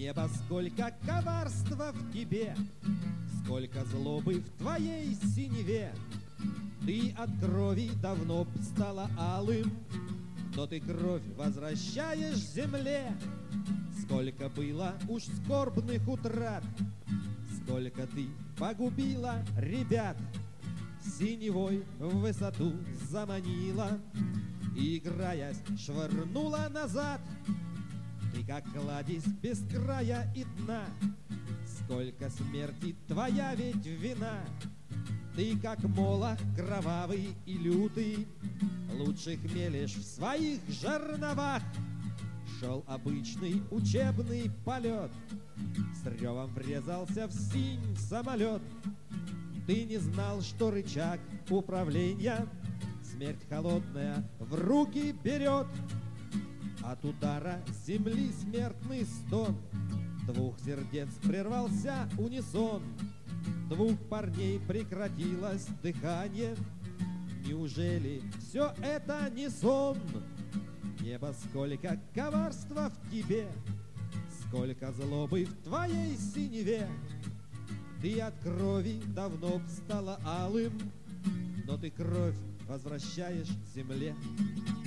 Небо, сколько коварства в тебе, сколько злобы в твоей синеве. Ты от крови давно б стала алым, но ты кровь возвращаешь земле. Сколько было уж скорбных утрат, сколько ты погубила ребят. Синевой в высоту заманила, и, играясь, швырнула назад. Ты как кладезь без края и дна, сколько смерти твоя ведь вина. Ты как молох кровавый и лютый, лучших мелешь в своих жерновах. Шел обычный учебный полет, с ревом врезался в синь самолет. Ты не знал, что рычаг управления смерть холодная в руки берет. От удара земли смертный стон, двух сердец прервался унисон. Двух парней прекратилось дыхание. Неужели все это не сон? Небо, сколько коварства в тебе, сколько злобы в твоей синеве. Ты от крови давно б стала алым, но ты кровь возвращаешь земле.